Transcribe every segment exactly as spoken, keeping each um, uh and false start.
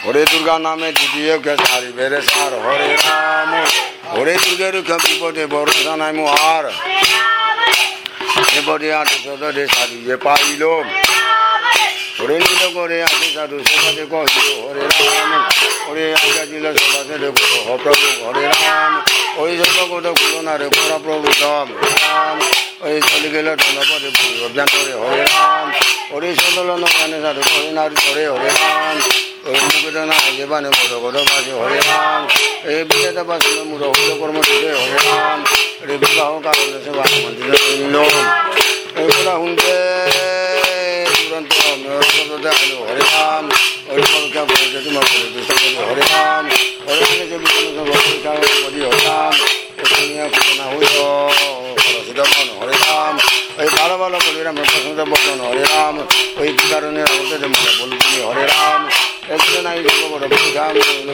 হরে দুর্গা নামে দ্বিতীয় সারি বেড়ে সার হরে রাম হরে দুর্গের বিপদে ভরসা নাই মো আর এপদে আটে সদরে সারি যে পাইল হরে নীল করে আসে সাধু সেবাতে কহিল হরে রাম হরে আজ্ঞা দিল সবাসে রে হ প্রভু হরে রাম ওই জগত গুলো না রে গোরা প্রভু রাম রাম ওই চলে গেল ধনপদে অভ্যন্তরে হরে রাম হরে সদলন জ্ঞানে সাধু হরে নারী করে হরে রাম ওই মুখে না জীবানে বড় বড় বাসে হরে রাম এই বিজেতা বাসে মুড় হরে কর্ম দিতে হরে রাম রে বিবাহ কারণে সেবা মন্দির এইগুলা শুনতে তুরন্ত হরে রাম হরে পরীক্ষা করে তোমার হরে রাম হরে যে বিষ্ণু হরে রাম ঘটনা হইল মন হরে রাম ওই ভালো ভালো বলি রাম প্রশংসা বচন হরে রাম ওই কারণে আমাদের মনে বলছি হরে রাম একজন নাই বড় পরীক্ষা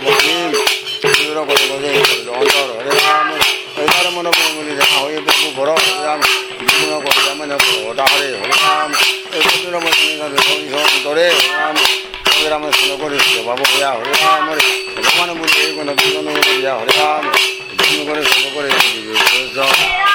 অন্তর হরে রাম ওই তার মনে বলি দেখা হয়ে প্রভু বড় হরে রাম বিষ্ণু করে মানে ওটা হরে হরে রাম এই অন্তরে রাম হরে রাম স্নান করে বাবু হইয়া হরে রাম ভগবান বলি এই কোনো বিষ্ণু হরে রাম বিষ্ণু করে সব করে